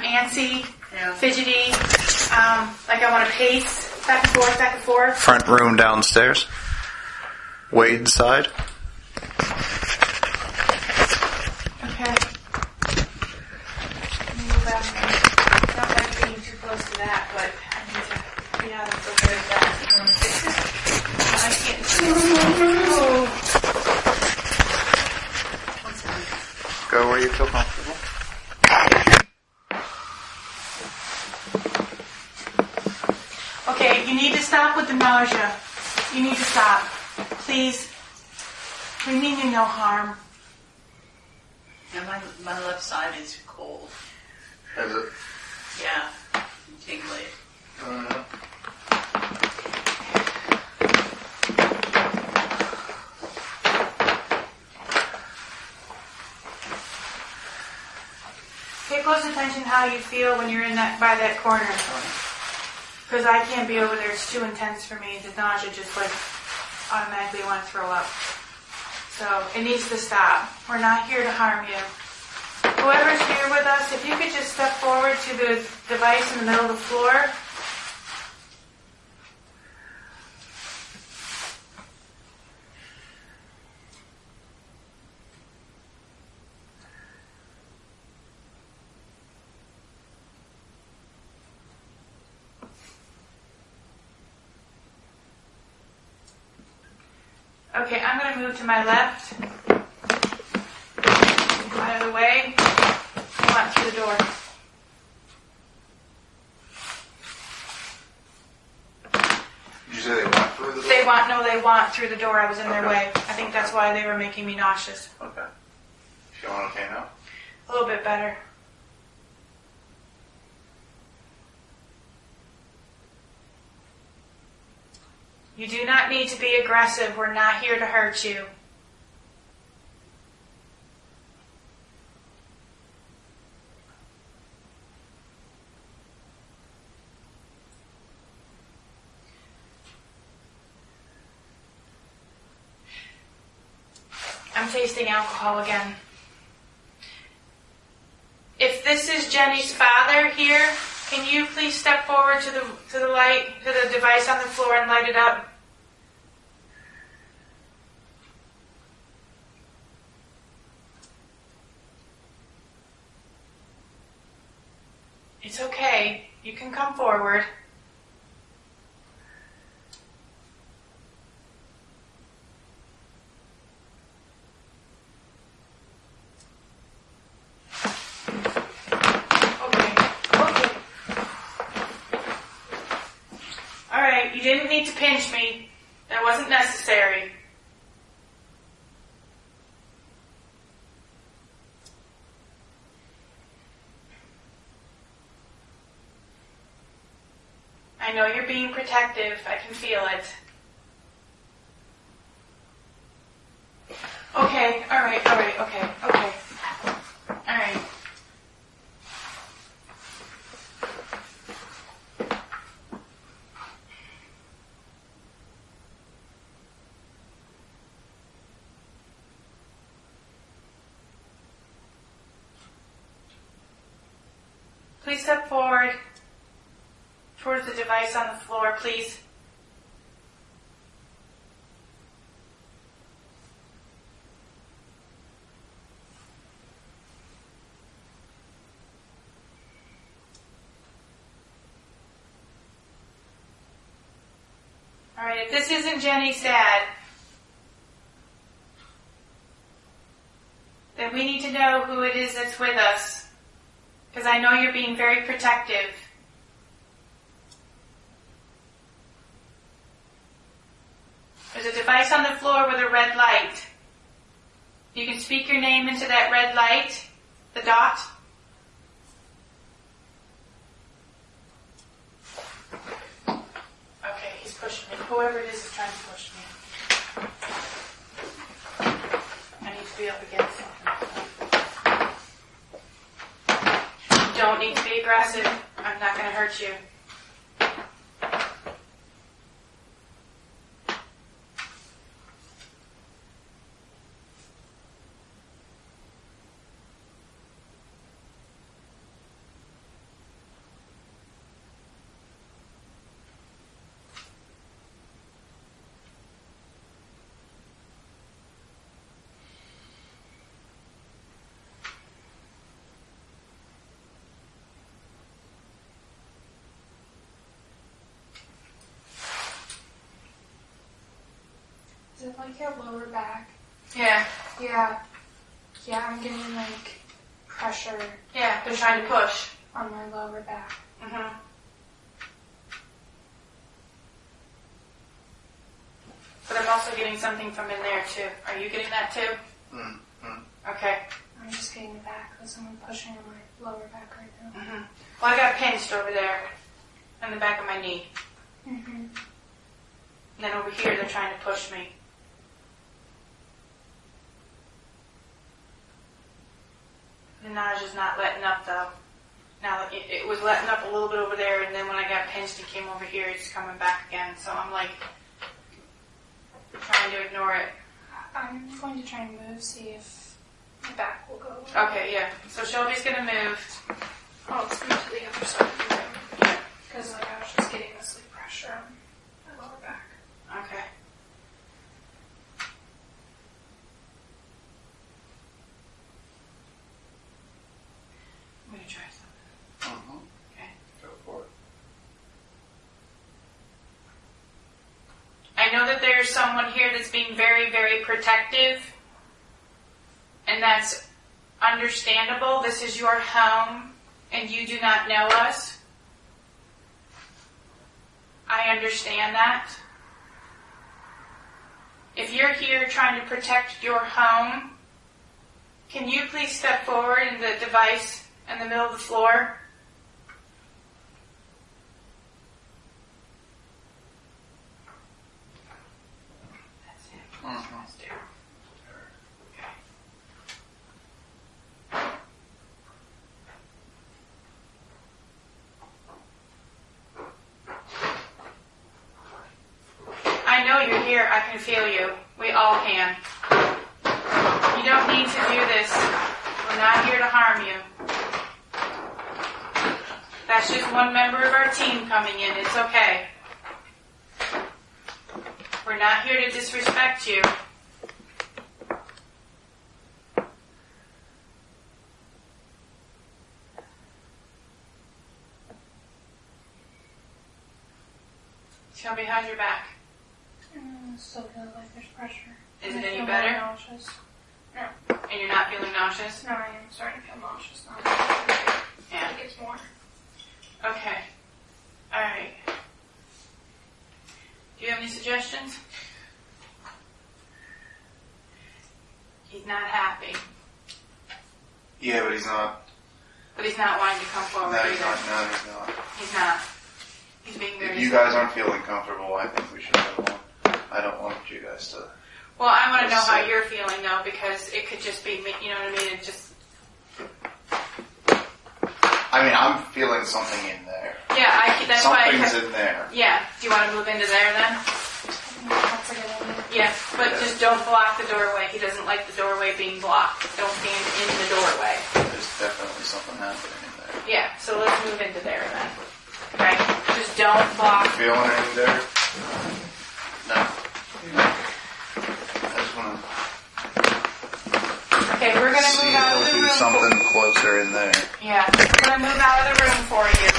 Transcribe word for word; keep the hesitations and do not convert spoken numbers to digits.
antsy, Yeah. fidgety, um, like I want to pace back and forth, back and forth. Front room downstairs. Wade's side. Okay. Move out here. Not like being too close to that, but I need to be out of the very fast. You want to fix it? I can't. Oh. Go where you feel comfortable. Okay, you need to stop with the nausea. You need to stop. Please. We mean you no harm. And my my left side is cold. Is it? Yeah. Tingly. Uh, Pay close attention how you feel when you're in that by that corner. Because I can't be over there. It's too intense for me. The nausea just like automatically want to throw up. So it needs to stop. We're not here to harm you. Whoever's here with us, if you could just step forward to the device in the middle of the floor. Okay, I'm going to move to my left. Out of the way. Come on through the door. Did you say they went through the door? They want, no, they want through the door. I was in their Okay. way. I think that's why they were making me nauseous. Okay. Feeling okay now? A little bit better. You do not need to be aggressive. We're not here to hurt you. I'm tasting alcohol again. If this is Jenny's father here, can you please step forward to the to the light, to the device on the floor and light it up? It's okay. You can come forward. You didn't need to pinch me. That wasn't necessary. I know you're being protective. I can feel it. Okay, alright, alright, okay, okay. Alright. Please step forward towards the device on the floor, please. All right, if this isn't Jenny's dad, then we need to know who it is that's with us. Because I know you're being very protective. There's a device on the floor with a red light. You can speak your name into that red light, the dot. Okay, he's pushing me. Whoever it is is trying to push me. I need to be up against something. You don't need to be aggressive. I'm not going to hurt you. it like your lower back? Yeah. Yeah. Yeah, I'm getting like pressure Yeah, they're trying to push. on my lower back. Mm-hmm. But I'm also getting something from in there too. Are you getting that too? Mm-hmm. Okay. I'm just getting the back with someone pushing on my lower back right now. Mm-hmm. Well, I got pinched over there in the back of my knee. Mm-hmm. And then over here, they're trying to push me. The nausea's not letting up though. Now it, it was letting up a little bit over there, and then when I got pinched and came over here, it's coming back again. So I'm like trying to ignore it. I'm going to try and move, see if the back will go away. Okay, yeah. So Shelby's gonna move. Oh, let's move to the other side of the room. Yeah. Because like, I was just getting this like pressure on my lower back. Okay. I'm gonna try something. Mm-hmm. Okay. Go for it. I know that there's someone here that's being very, very protective, and that's understandable. This is your home, and you do not know us. I understand that. If you're here trying to protect your home, can you please step forward in the device in the middle of the floor? That's it. Mm-hmm. Let's do. I know you're here. I can feel you. We all can. You don't need to do this. We're not here to harm you. That's just one member of our team coming in. It's okay. We're not here to disrespect you. Shelby, how's your back? Mm, still feel like there's pressure. Is I it any feel better? more nauseous. And you're not feeling nauseous? No, I am starting to feel nauseous now. Yeah. I think it's more. Okay. Alright. Do you have any suggestions? He's not happy. Yeah, but he's not. But he's not wanting to come forward No, either. he's not. No, he's not. He's not. He's being very If you guys aren't feeling comfortable, I think we should go on. I don't want you guys to. Well, I want to know Let's how see. you're feeling though, because it could just be me, you know what I mean? It just, I mean, I'm feeling something in there. yeah, I, that's why I Something's kept, in there. yeah. Do you want to move into there then? That's a good idea. Yeah, but just don't block the doorway. He doesn't like the doorway being blocked. Don't stand in the doorway. There's definitely something happening in there. Yeah, so let's move into there then. Okay? Just don't block. Feeling anything there? No. No. I just want to Okay, we're going to see move if out of there'll the be room. something closer in there. Yeah, we're going to move out of the room for you.